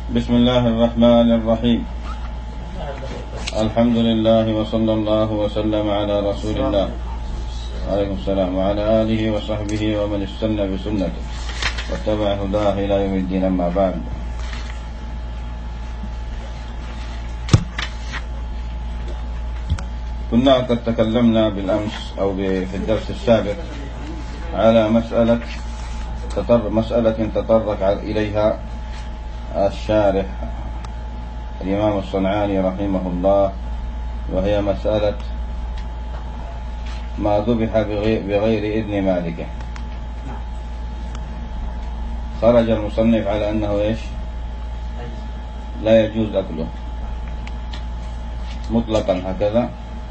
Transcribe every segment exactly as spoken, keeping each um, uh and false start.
بسم الله الرحمن الرحيم. الحمد لله وصلى الله وسلم على رسول الله عليكم السلام وعلى آله وصحبه ومن استنى بسنته واتبع هداه إلى يوم الدين. أما بعد، كنا قد تكلمنا بالأمس أو في الدرس السابق على مسألة تطرق مسألة تطرق إليها الشارح الإمام الصنعاني رحمه الله، وهي مسألة ما ذبح بغير إذن مالكه. خرج المصنف على أنه إيش؟ لا يجوز أكله مطلقا هكذا.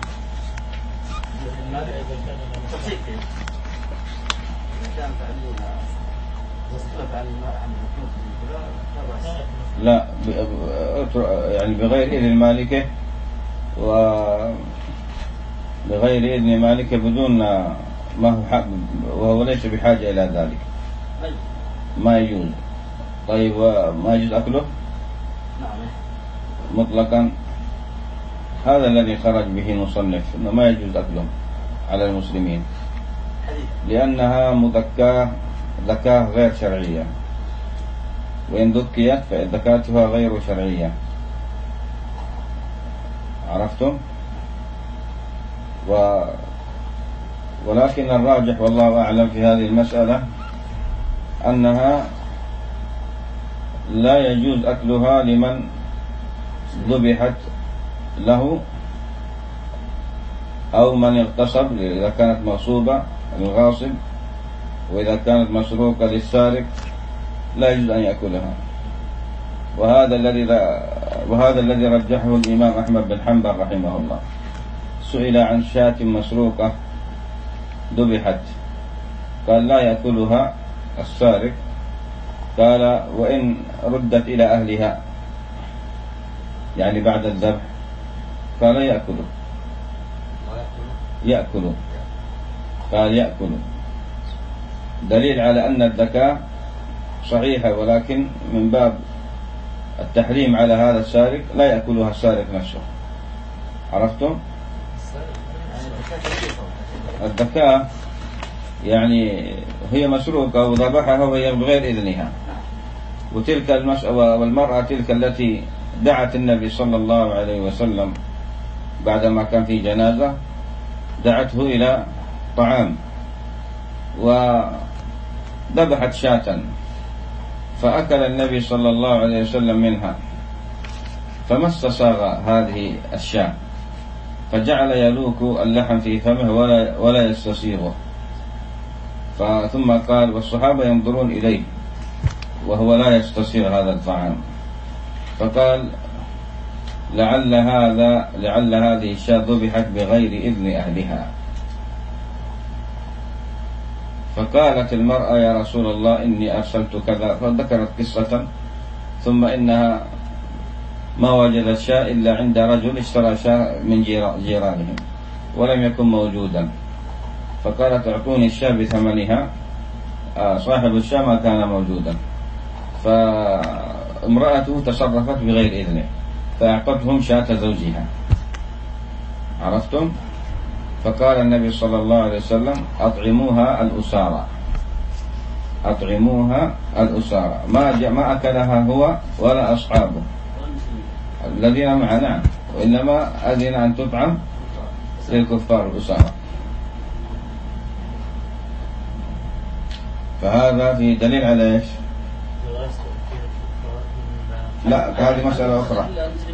لا، يعني بغير إذن مالكه وبغير إذن مالكه بدون ما هو حق، وهو ليس بحاجة إلى ذلك، ما يجوز. طيب، ما يجوز أكله مطلقا، هذا الذي خرج به المصنف إنه ما يجوز أكله على المسلمين، لأنها مذكاة ذكاة غير شرعية، وإن ذكيت فذكاتها غير شرعية. عرفتم؟ و... ولكن الراجح والله أعلم في هذه المسألة أنها لا يجوز أكلها لمن ذبحت له أو من اغتصب، إذا كانت مغصوبة للغاصب، وإذا كانت مسروقة للسارق لا يجوز أن يأكلها. وهذا الذي وهذا الذي رجحه الإمام أحمد بن حنبل رحمه الله. سئل عن شاة مسروقة ذبحت، قال لا يأكلها السارق، قال وإن ردت إلى أهلها يعني بعد الذبح قال يأكله يأكله قال يأكله، دليل على أن الذكاة صحيحة، ولكن من باب التحريم على هذا السارق لا يأكلها السارق نفسه. عرفتم؟ الذكاة يعني هي مسروقة وذبحها وهي بغير إذنها، وتلك المسألة والمرأة تلك التي دعت النبي صلى الله عليه وسلم بعدما كان في جنازة، دعته إلى طعام وذبحت شاة، فأكل النبي صلى الله عليه وسلم منها، فما استصاغ هذه الشاة، فجعل يلوك اللحم في فمه ولا ولا يستصيغه. ثم قال والصحابة ينظرون إليه وهو لا يستصيغ هذا الطعام، فقال لعل هذا لعل هذه الشاة ذبحت بغير إذن أهلها. فقالت المرأة يا رسول الله إني أرسلت كذا، فذكرت قصة، ثم إنها ما وجدت شاة إلا عند رجل اشترى شاة من جيرانهم ولم يكن موجودا، فقالت اعطوني الشاة بثمنها، صاحب الشاة ما كان موجودا، فامرأته تصرفت بغير إذنه فأعطتهم شاة زوجها. عرفتم؟ فقال النبي صلى الله عليه وسلم أطعموها الأسارى أطعموها الأسارى، ما ما أكلها هو ولا أصحابه الذين معنا، وإنما أذن أن تطعم للكفار الأسارى. فهذا في دليل على إيش؟ لا، هذه مسألة أخرى،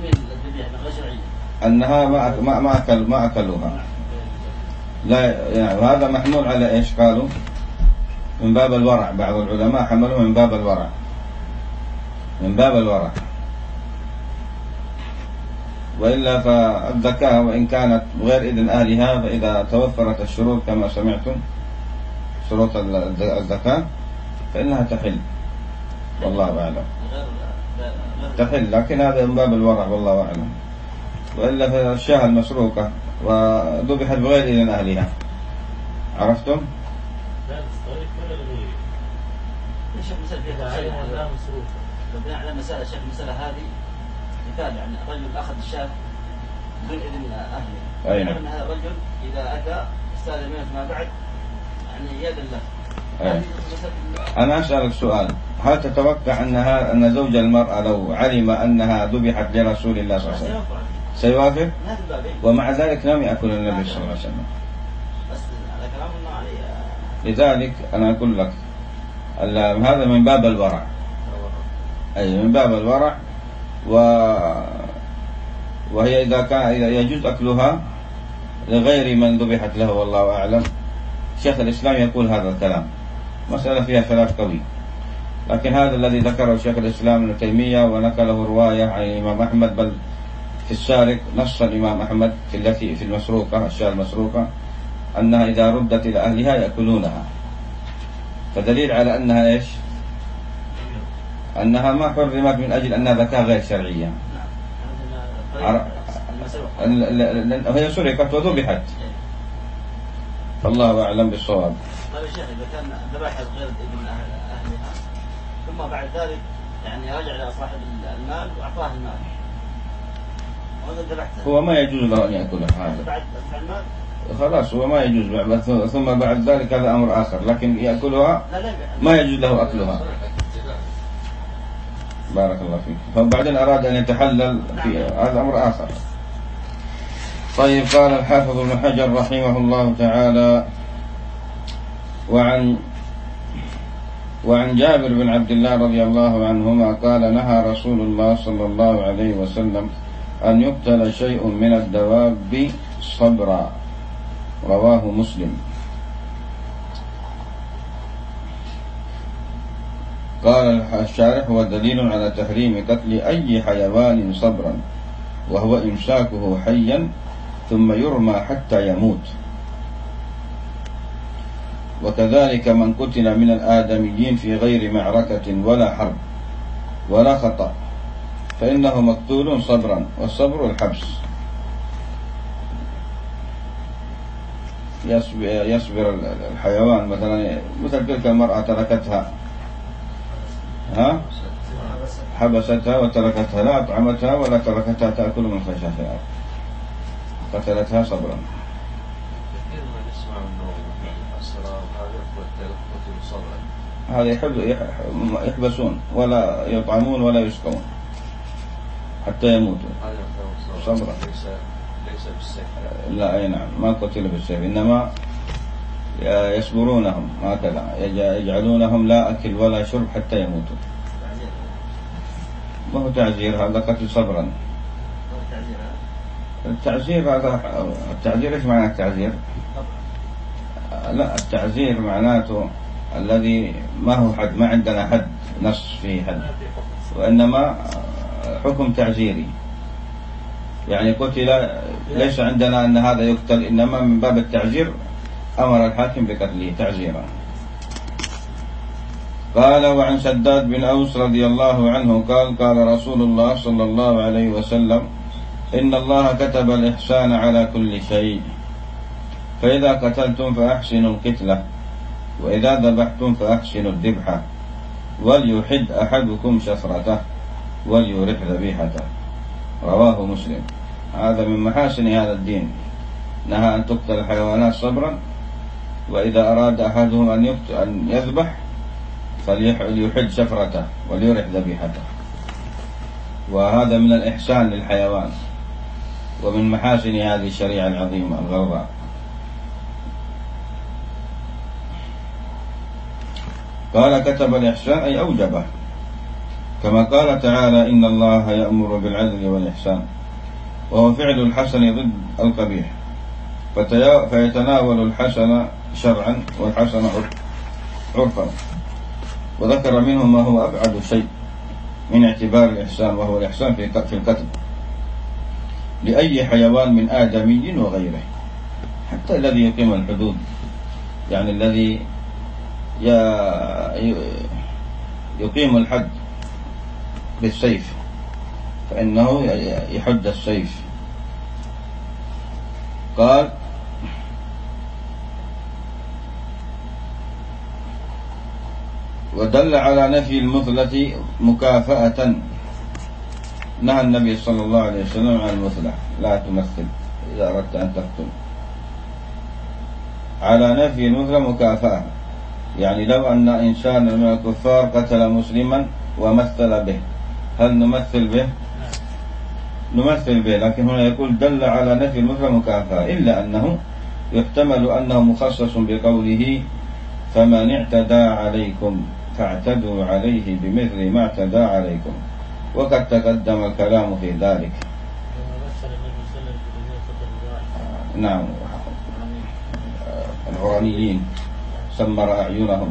أنها ما ما ما أكل ما أكلوها، لا يعني هذا محمول على إيش؟ قالوا من باب الورع، بعض العلماء حملوا من باب الورع من باب الورع وإلا فالذكاء وإن كانت غير إذن أهلها، فإذا توفرت الشروط كما سمعتم شروط الذكاء فإنها تحل، والله أعلم تحل، لكن هذا من باب الورع والله أعلم. وإلا فالشاة المسروقة وذبحت بغير إذن أهلها. عرفتم؟ بناء على مسألة شيخ المسألة هذه مثال، يعني رجل أخذ الشاة بدون إذن أهله. أي نعم. أن هذا الرجل إذا أتى استاذن منه ما بعد يعني يدا له. أي. أنا أسألك سؤال، هل تتوقع أنها أن زوج المرأة لو علم أنها ذبحت لرسول الله صلى الله عليه وسلم سيوافق؟ ومع ذلك لم يأكل النبي صلى الله عليه وسلم. بس على كلام الله عليه. لذلك أنا أقول لك هذا من باب الورع، أي من باب الورع، و... وهي إذا كان إذا يجوز أكلها لغير من ذبحت له والله أعلم. شيخ الإسلام يقول هذا الكلام، مسألة فيها خلاف قوي، لكن هذا الذي ذكره شيخ الإسلام ابن تيمية ونقله رواية عن الإمام أحمد، بل في السارق نص الإمام أحمد في التي في المسروقة الشاة المسروقة أنها إذا ردت إلى أهلها يأكلونها، فدليل على أنها إيش؟ أنها ما حرمت من أجل أنها ذكاء غير شرعية. هي سرقت وذبحت، فالله أعلم بالصواب. طيب يا شيخ، إذا كان ذبحها غير ابن أهلها ثم بعد ذلك يعني رجع إلى صاحب المال وأعطاه المال، هو ما يجوز له أن يأكلها هذا بعد المال، خلاص هو ما يجوز بعد، ثم بعد ذلك هذا أمر آخر، لكن يأكلها ما يجوز له أكلها. بارك الله فيك. فبعدين أراد أن يتحلل في هذا أمر آخر. طيب، قال الحافظ ابن حجر رحمه الله تعالى: وعن وعن جابر بن عبد الله رضي الله عنهما قال: نهى رسول الله صلى الله عليه وسلم أن يقتل شيء من الدواب صبرا، رواه مسلم. قال الشارح: هو دليل على تحريم قتل أي حيوان صبرا، وهو إمساكه حيا ثم يرمى حتى يموت. وكذلك من قتل من الآدميين في غير معركة ولا حرب ولا خطأ فإنه مقتول صبرا، والصبر الحبس. يصبر الحيوان، مثلا مثل تلك المرأة تركتها ها حبستها وتركتها، لا أطعمتها ولا تركتها تأكل من خشاشها، قتلتها صبرا. هذا يحبسون ولا يطعمون ولا يسقون حتى يموتوا صبرا. ليس بالسيف. لا، أي نعم، ما قتلوا بالسيف، إنما يصبرونهم هكذا، يجعلونهم لا أكل ولا شرب حتى يموتوا. ما هو تعزير، هذا قتل صبرا. التعزير هذا التعزير ايش معنى التعزير؟ لا، التعزير معناته الذي ما هو حد، ما عندنا حد نص فيه حد، وإنما حكم تعزيري، يعني قتل ليس عندنا أن هذا يقتل، إنما من باب التعزير أمر الحاكم بقتله تعزيرا. قال: وعن شداد بن أوس رضي الله عنه قال: قال رسول الله صلى الله عليه وسلم: إن الله كتب الإحسان على كل شيء، فإذا قتلتم فأحسنوا القتلة، وإذا ذبحتم فأحسنوا الذبحة، وليحد أحدكم شفرته وليرح ذبيحته، رواه مسلم. هذا من محاسن هذا الدين، نهى أن تقتل الحيوانات صبرا، وإذا أراد أحدهم أن يذبح فليحد شفرته وليرح ذبيحته، وهذا من الإحسان للحيوان ومن محاسن هذه الشريعة العظيمة الغراء. قال: كتب الإحسان أي أوجبه، كما قال تعالى: إن الله يأمر بالعدل والإحسان، وهو فعل الحسن ضد القبيح، فيتناول الحسن شرعا والحسن عرفا، وذكر منه ما هو أبعد شيء من اعتبار الإحسان، وهو الإحسان في القتل لأي حيوان من آدمي وغيره، حتى الذي يقيم الحدود، يعني الذي يقيم الحد بالسيف فإنه يحد السيف. قال: ودل على نفي المثلة مكافأة. نهى النبي صلى الله عليه وسلم عن المثلة، لا تمثل إذا أردت أن تقتل، على نفي المثلة مكافأة. يعني لو أن إنسانا من الكفار قتل مسلما ومثل به، هل نمثل به؟ نمثل به، لكن هنا يقول دل على نفي المثلة مكافأة، إلا أنه يحتمل أنه مخصص بقوله فمن اعتدى عليكم فاعتدوا عليه بمثل ما اعتدى عليكم، وقد تقدم الكلام في ذلك. نعم، العرانيين سمر أعينهم.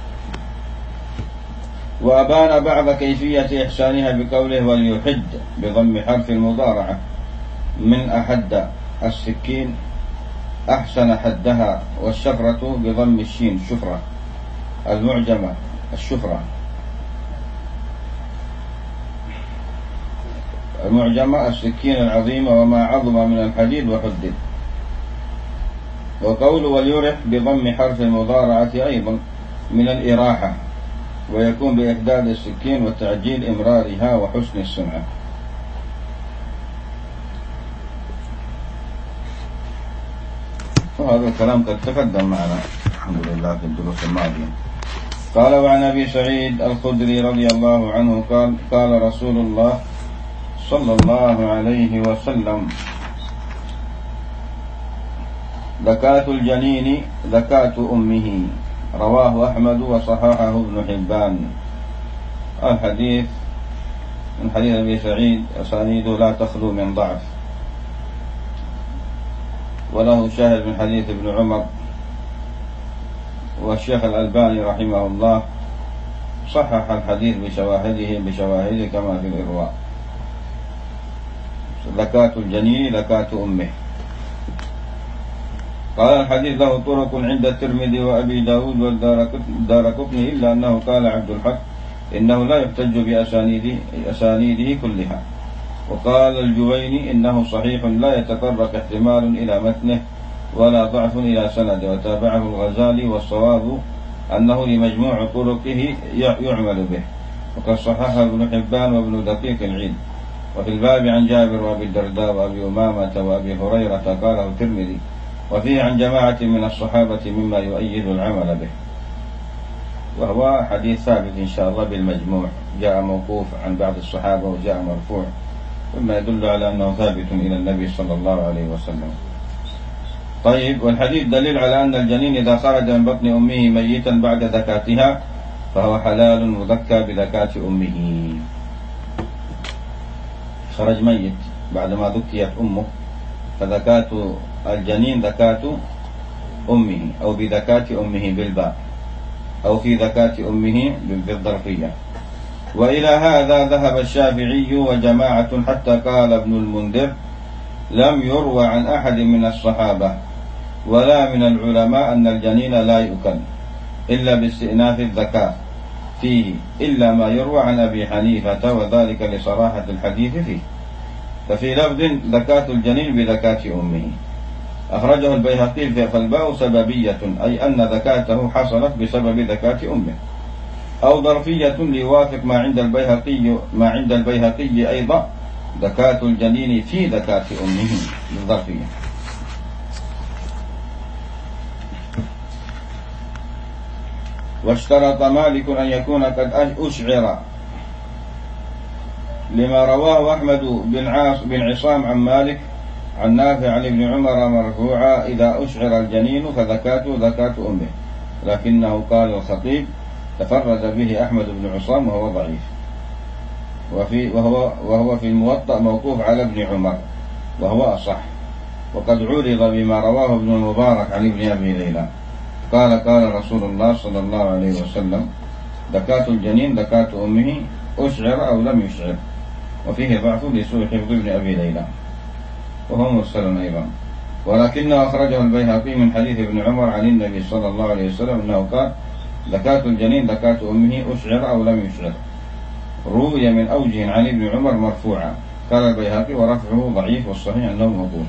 وأبان بعض كيفية إحسانها بقوله وليحد بضم حرف المضارعة من أحد السكين أحسن حدها، والشفرة بضم الشين الشفرة المعجمة الشفرة المعجمة السكين العظيمة وما عظم من الحديد وحدد. وقول وليرح بضم حرف المضارعة أيضا من الإراحة، ويكون بإحداد السكين وتعجيل إمرارها وحسن السمعة. وهذا الكلام قد تقدم معنا الحمد لله في الدروس الماضية. قال وعن أبي سعيد الخدري رضي الله عنه قال قال رسول الله صلى الله عليه وسلم زكاة الجنين زكاة أمه، رواه أحمد وصححه ابن حبان. الحديث من حديث أبي سعيد أسانيده لا تخلو من ضعف، وله شاهد من حديث ابن عمر، والشيخ الألباني رحمه الله صحح الحديث بشواهده بشواهده كما في الإرواء. زكاة الجنين زكاة أمه. قال الحديث له طرق عند الترمذي وأبي داود والدارقطني، إلا أنه قال عبد الحق إنه لا يحتج بأسانيده أسانيده كلها. وقال الجويني إنه صحيح لا يتطرق احتمال إلى متنه ولا ضعف إلى سنده، وتابعه الغزالي، والصواب أنه لمجموع طرقه يعمل به، وقد صححه ابن حبان وابن دقيق العيد. وفي الباب عن جابر وأبي الدرداء وأبي أمامة وأبي هريرة قاله الترمذي، وفيه عن جماعة من الصحابة مما يؤيد العمل به، وهو حديث ثابت إن شاء الله بالمجموع، جاء موقوف عن بعض الصحابة وجاء مرفوع، مما يدل على أنه ثابت إلى النبي صلى الله عليه وسلم. طيب، والحديث دليل على أن الجنين إذا خرج من بطن أمه ميتا بعد زكاتها فهو حلال مزكى بزكاة أمه. خرج ميت بعدما ذكيت أمه فزكاة الجنين زكاة أمه، أو بزكاة أمه بالباء، أو في زكاة أمه بالظرفية. وإلى هذا ذهب الشافعي وجماعة، حتى قال ابن المنذر لم يروى عن أحد من الصحابة ولا من العلماء أن الجنين لا يؤكل إلا باستئناف الزكاة فيه، إلا ما يروى عن أبي حنيفة، وذلك لصراحة الحديث فيه. ففي لفظ زكاة الجنين بزكاة أمه. أخرجه البيهقي في فالباء سببية، أي أن زكاته حصلت بسبب زكاة أمه، أو ظرفية ليوافق ما عند البيهقي ما عند البيهقي أيضا زكاة الجنين في زكاة أمه بالظرفية. واشترط مالك أن يكون قد أشعر، لما رواه أحمد بن عاص بن عصام عن مالك عن نافع عن ابن عمر مرفوعا إذا أشعر الجنين فزكاته زكاة أمه، لكنه قال الخطيب تفرد به أحمد بن عصام وهو ضعيف، وفي وهو وهو في الموطأ موقوف على ابن عمر وهو أصح. وقد عرض بما رواه ابن المبارك عن ابن أبي ليلى قال قال رسول الله صلى الله عليه وسلم زكاة الجنين زكاة أمه أشعر أو لم يشعر، وفيه ضعف لسوء حفظ ابن أبي ليلى وهو مرسل أيضا، ولكنه أخرجه البيهقي من حديث ابن عمر عن النبي صلى الله عليه وسلم أنه قال زكاة الجنين زكاة أمه أشعر أو لم يشعر، روي من أوجه عن ابن عمر مرفوعا. قال البيهقي ورفعه ضعيف، والصحيح أنه موقوف.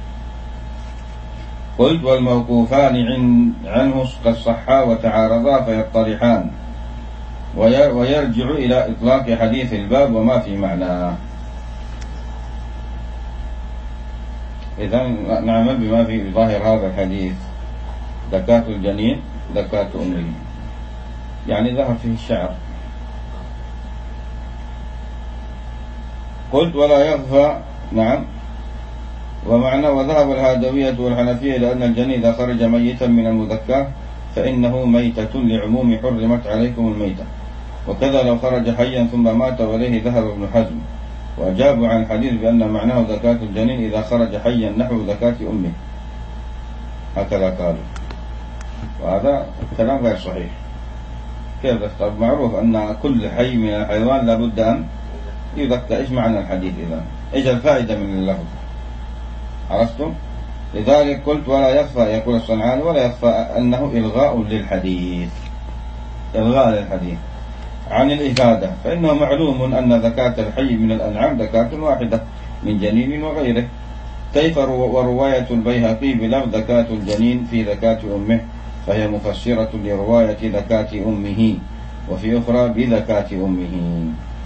قلت والموقوفان عنه قد صحا وتعارضا فيطرحان، ويرجع إلى إطلاق حديث الباب وما في معناه. إذا نعمل بما في ظاهر هذا الحديث: زكاة الجنين زكاة أمه، يعني ظهر فيه الشعر. قلت ولا يخفى. نعم. ومعنى وذهب الهادوية والحنفية إلى أن الجنين إذا خرج ميتا من المذكاة فإنه ميتة لعموم حرمت عليكم الميتة، وكذا لو خرج حيا ثم مات، وإليه ذهب ابن حزم، وأجابوا عن الحديث بأن معناه زكاة الجنين إذا خرج حيا نحو زكاة أمه، هكذا قالوا، وهذا كلام غير صحيح. كيف؟ طب معروف أن كل حي من الحيوان لابد أن يذكى. إيش معنى الحديث إذا؟ إيش الفائدة من اللفظ؟ عرفتم؟ لذلك قلت ولا يخفى، يقول الصنعاني، ولا يخفى أنه إلغاء للحديث، إلغاء للحديث عن الإفادة، فإنه معلوم أن زكاة الحي من الأنعام زكاة واحدة من جنين وغيره. كيف ورواية البيهقي بلفظ زكاة الجنين في زكاة أمه فهي مفسرة لرواية زكاة أمه، وفي أخرى بزكاة أمه.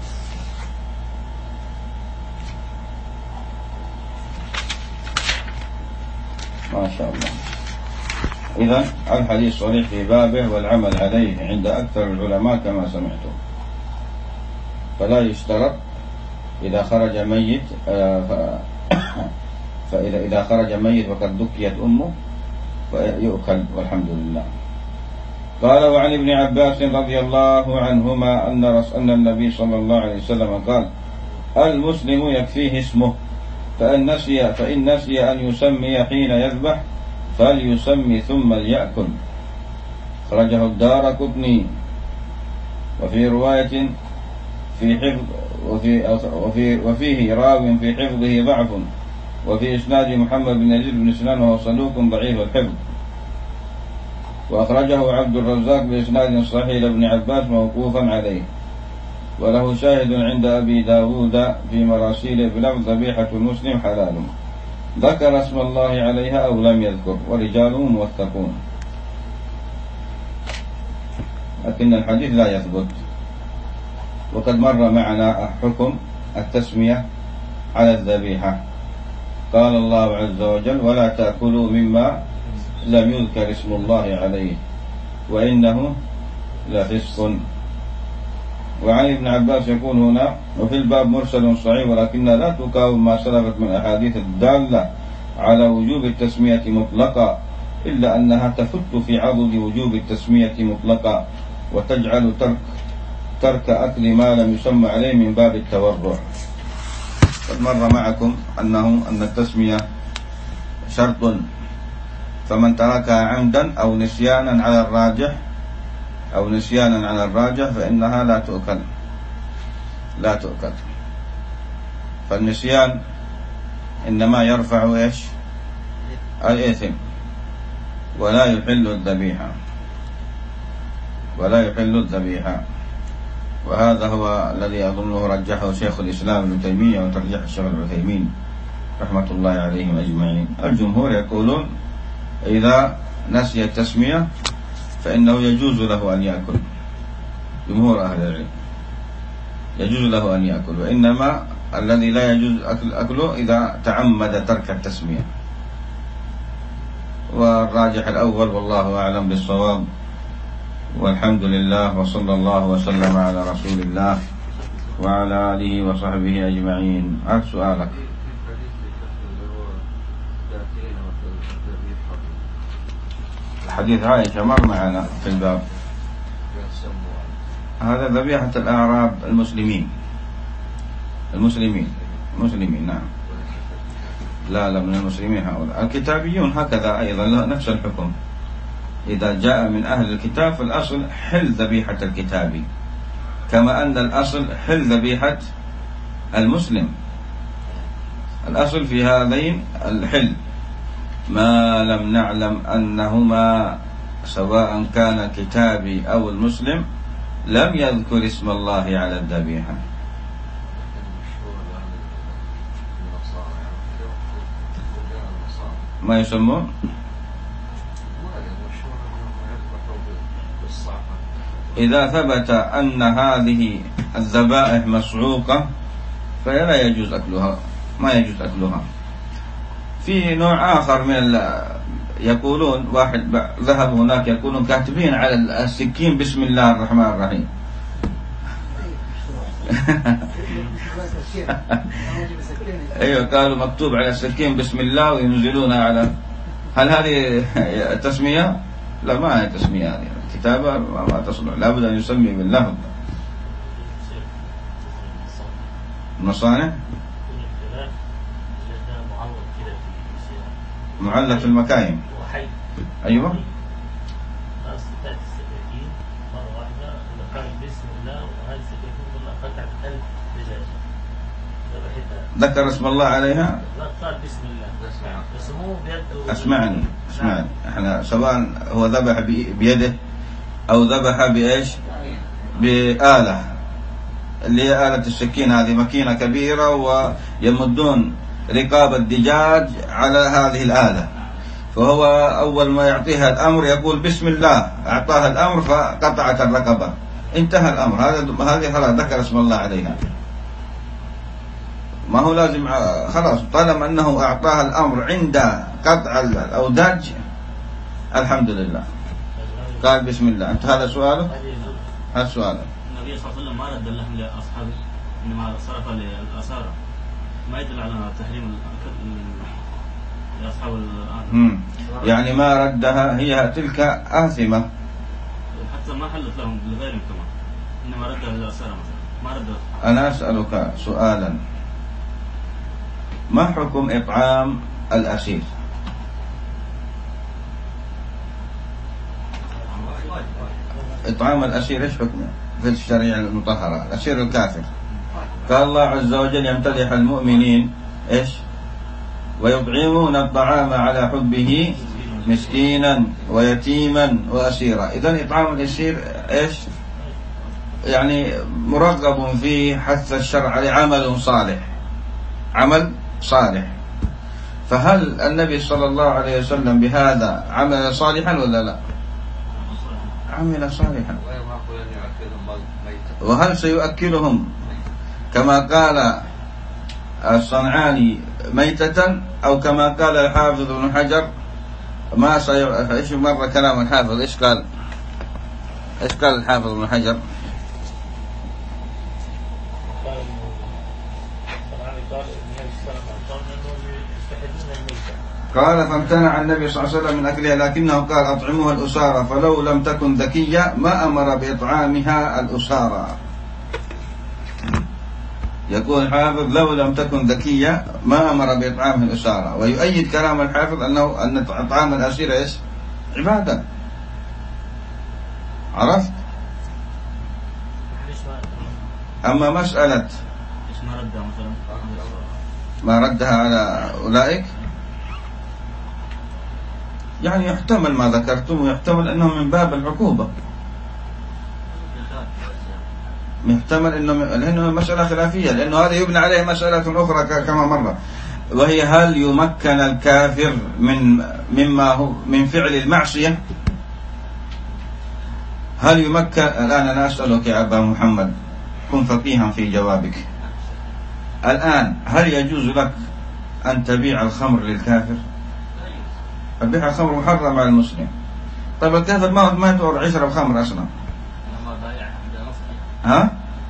ما شاء الله. إذن الحديث صريح في بابه والعمل عليه عند أكثر العلماء كما سمعتم. فلا يشترط إذا خرج ميت فإذا إذا خرج ميت وقد دكيت أمه فيؤكل والحمد لله. قال وعن ابن عباس رضي الله عنهما أن أن النبي صلى الله عليه وسلم قال: المسلم يكفيه اسمه، فإن نسي فإن نسي أن يسمي حين يذبح فليسمي ثم ليأكل. خرجه الدارقطني. وفي رواية في حفظ وفي وفي وفيه راو في حفظه ضعف، وفي إسناد محمد بن يزيد بن سنان وهو صدوق ضعيف الحفظ. وأخرجه عبد الرزاق بإسناد صحيح لابن عباس موقوفا عليه، وله شاهد عند أبي داود في مراسيل بلفظ ذبيحة المسلم حلال، ذكر اسم الله عليها أو لم يذكر، ورجاله موثقون. لكن الحديث لا يثبت. وقد مر معنا حكم التسمية على الذبيحة. قال الله عز وجل: ولا تأكلوا مما لم يذكر اسم الله عليه وإنه لفسق. وعن ابن عباس يكون هنا: وفي الباب مرسل صحيح ولكنها لا تقاوم ما سلفت من أحاديث الدالة على وجوب التسمية مطلقا، إلا أنها تفت في عضد وجوب التسمية مطلقا، وتجعل ترك ترك أكل ما لم يسمى عليه من باب التورع. قد مر معكم أنه أن التسمية شرط، فمن تركها عمدا أو نسيانا على الراجح أو نسيانا على الراجح فإنها لا تؤكل لا تؤكل. فالنسيان إنما يرفع إيش؟ الإثم، ولا يحل الذبيحة ولا يحل الذبيحة وهذا هو الذي أظنه رجحه شيخ الإسلام ابن تيمية وترجح الشيخ العثيمين رحمة الله عليهم أجمعين. الجمهور يقولون إذا نسي التسمية فإنه يجوز له أن يأكل، جمهور أهل العلم يجوز له أن يأكل، وإنما الذي لا يجوز أكل أكله إذا تعمد ترك التسمية. والراجح الأول والله أعلم بالصواب، والحمد لله، وصلى الله وسلم على رسول الله وعلى آله وصحبه أجمعين. عاد سؤالك. حديث عائشة مر معنا في الباب. هذا ذبيحة الأعراب المسلمين المسلمين المسلمين نعم، لا لا من المسلمين هؤلاء. الكتابيون هكذا أيضا نفس الحكم، إذا جاء من أهل الكتاب فالأصل حل ذبيحة الكتابي، كما أن الأصل حل ذبيحة المسلم. الأصل في هذين الحل، ما لم نعلم أنهما سواء كان الكتابي أو المسلم لم يذكر اسم الله على الذبيحة. ما يسمون إذا ثبت أن هذه الذبائح مسعوقة فلا يجوز أكلها، ما يجوز أكلها. في نوع آخر من يقولون، واحد ذهب هناك يقولون كاتبين على السكين بسم الله الرحمن الرحيم. ايوه قالوا مكتوب على السكين بسم الله وينزلونها على، هل هذه تسمية؟ لا ما هي تسمية، هذه الكتابة ما تصلح، لابد أن يسمي باللفظ. المصانع معلق في المكاين. أيوة. ذكر اسم الله عليها. قال بسم الله بس مو بيده. اسمعني اسمعني، احنا سواء هو ذبح بيده أو ذبح بإيش؟ بآلة، اللي هي آلة السكين، هذه ماكينة كبيرة ويمدون رقاب الدجاج على هذه الآلة، فهو أول ما يعطيها الأمر يقول بسم الله، أعطاها الأمر فقطعت الرقبة، انتهى الأمر. هذا هذه خلاص ذكر اسم الله عليها، ما هو لازم خلاص، طالما أنه أعطاها الأمر عند قطع الأوداج الحمد لله، قال بسم الله. أنت هذا سؤاله؟ هذا سؤاله. النبي صلى الله عليه وسلم ما رد اللحم لأصحابه، إنما صرف للأسارة، ما يدل على تحريم لأصحاب الآن. يعني ما ردها، هي تلك آثمة، حتى ما حلت لهم لغيرهم كمان، إنما ردها للأسارة مثلا، ما ردها. أنا أسألك سؤالا، ما حكم إطعام الأسير؟ إطعام الأسير إيش حكمه في الشريعة المطهرة؟ الأسير الكافر، قال الله عز وجل يمتدح المؤمنين إيش؟ ويطعمون الطعام على حبه مسكينا ويتيما وأسيرا. إذن إطعام الأسير إيش؟ يعني مرغب فيه حث الشرع لعمل صالح، عمل صالح. فهل النبي صلى الله عليه وسلم بهذا عمل صالحا ولا لا؟ عمل صالحا. وهل سيؤكلهم كما قال الصنعاني ميتة، أو كما قال الحافظ ابن حجر ما سي... إيش مرة كلام الحافظ إيش قال؟ إيش قال الحافظ ابن حجر؟ قال فامتنع النبي صلى الله عليه وسلم من أكلها، لكنه قال أطعموها الأسارة، فلو لم تكن ذكية ما أمر بإطعامها الأسارة. يقول الحافظ لو لم تكن ذكية ما أمر بإطعامها الأسارة، ويؤيد كلام الحافظ أنه أن إطعام الأسير إيش؟ عبادة. عرفت؟ أما مسألة ما ردها على أولئك يعني يحتمل ما ذكرتم، ويحتمل أنه من باب العقوبة، يحتمل أنه لأنه مسألة خلافية، لأنه هذا يبنى عليه مسألة أخرى كما مرة، وهي هل يمكن الكافر من مما هو من فعل المعصية؟ هل يمكن؟ الآن أنا أسألك يا أبا محمد، كن فقيها في جوابك. الآن هل يجوز لك أن تبيع الخمر للكافر؟ البيع الخمر محرم على المسلم. طيب الكافر ما ما يدور يشرب خمر أصلا. ها؟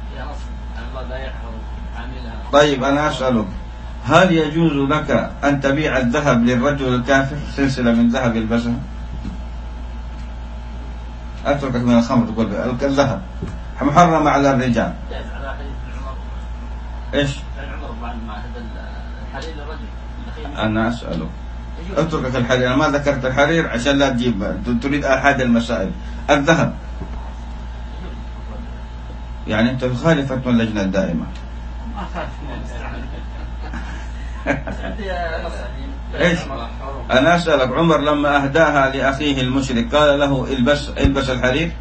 طيب أنا أسألك، هل يجوز لك أن تبيع الذهب للرجل الكافر، سلسلة من ذهب يلبسها؟ أتركك من الخمر، تقول الذهب محرم على الرجال. إيش؟ أنا أسألك، اتركك الحرير، أنا ما ذكرت الحرير عشان لا تجيب تريد أحد المسائل. الذهب يعني أنت تخالف فتوى اللجنة الدائمة. إيش؟ أنا أسألك، عمر لما أهداها لأخيه المشرك قال له البس البس الحرير؟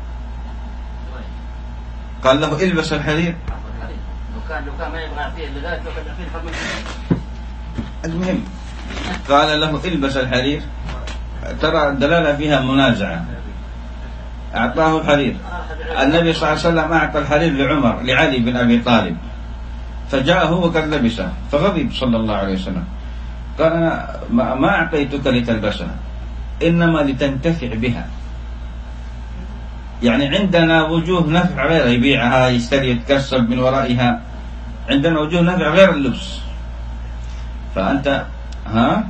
قال له البس الحرير؟ لو كان لو كان ما يبغى يعطيه لذلك لو كان يعطيه فرمان. المهم قال له البس الحرير. ترى الدلالة فيها منازعة، أعطاه الحرير. النبي صلى الله عليه وسلم أعطى الحرير لعمر لعلي بن أبي طالب، فجاءه وقد لبسه فغضب صلى الله عليه وسلم، قال أنا ما أعطيتك لتلبسها إنما لتنتفع بها. يعني عندنا وجوه نفع غير يبيعها يشتري يتكسب من ورائها، عندنا وجوه نفع غير اللبس. فأنت ها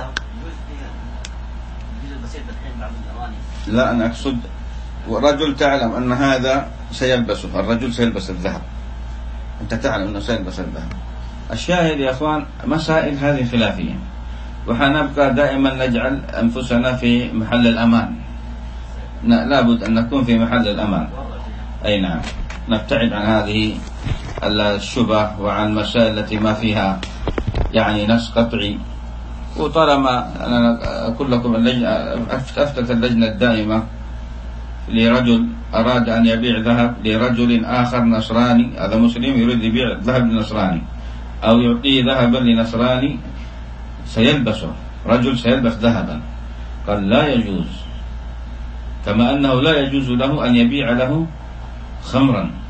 لا، أنا أقصد رجل تعلم أن هذا سيلبسه، الرجل سيلبس الذهب، أنت تعلم أنه سيلبس الذهب. الشاهد يا أخوان مسائل هذه خلافية، وحنبقى دائما نجعل أنفسنا في محل الأمان، لابد أن نكون في محل الأمان. أي نعم، نبتعد عن هذه الشبه وعن مسائل التي ما فيها يعني نص قطعي. وطالما أنا أقول لكم اللجنة أفتت اللجنة الدائمة لرجل أراد أن يبيع ذهب لرجل آخر نصراني، هذا مسلم يريد يبيع ذهب لنصراني أو يعطيه ذهبا لنصراني سيلبسه، رجل سيلبس ذهبا، قال لا يجوز، كما أنه لا يجوز له أن يبيع له خمرا